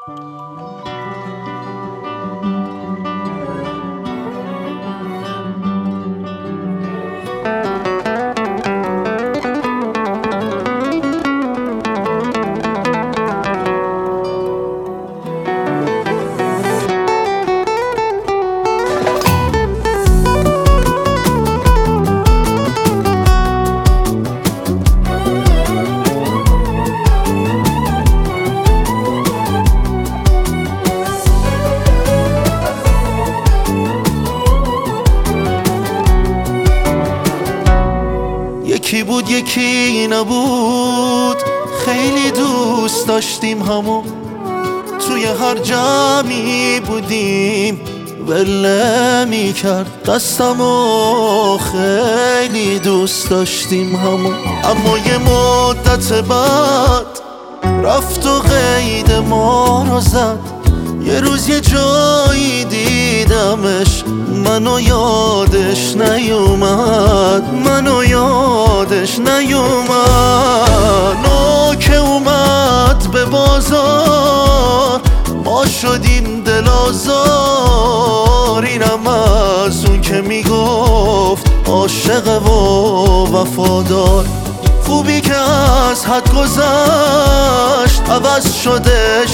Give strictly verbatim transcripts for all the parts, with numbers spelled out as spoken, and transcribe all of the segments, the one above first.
یکی بود یکی نبود، خیلی دوست داشتیم همو، توی هر جمعی بودیم ول میکرد دستمو، خیلی دوست داشتیم همو. اما یه مدت بعد رفت و قید ما رو زد، یه روز یه جایی دیدمش، منو یادش نیومد، منو یادش نیومد. نوکه اومد به بازار، ما شدیم دل آزار، اینم از اون که میگفت عاشق و وفادار. خوبی که از حد گذشت، عوض شدش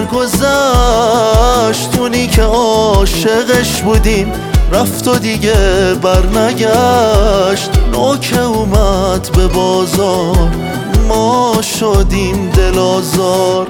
سرگذشت، اونی که عاشقش بودیم رفت و دیگه برنگشت. نوکه اومد به بازار، ما شدیم دل آزار.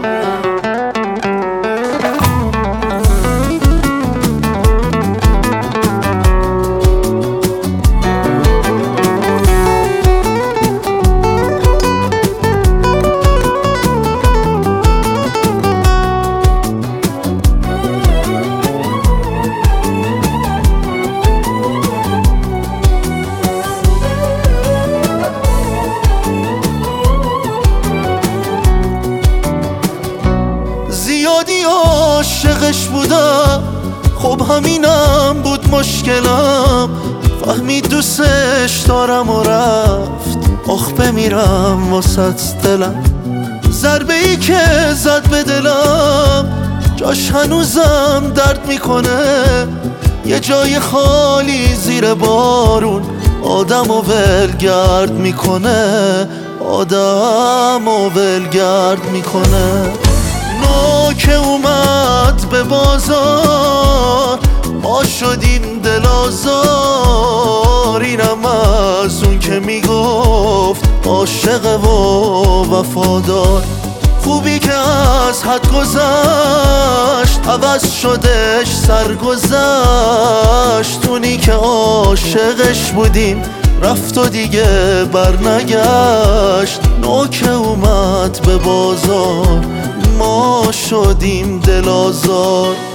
زیادی عاشقش بودم، خب همینم بود مشکلم، فهمید دوستش دارم و رفت، آخ بمیرم واسط دلم. ضربه ای که زد به دلم، جاش هنوزم درد میکنه، یه جای خالی زیر بارون آدم و ولگرد میکنه، آدم و ولگرد میکنه. نوکه اومد به بازار، ما شدیم دل آزار، اینم از اون که میگفت عاشق و وفادار. خوبی که از حد گذشت، عوض شدش سرگذشت، اونی که عاشقش بودیم رفت و دیگه برنگشت. نوکه اومد به بازار، ما شدیم دل آزار.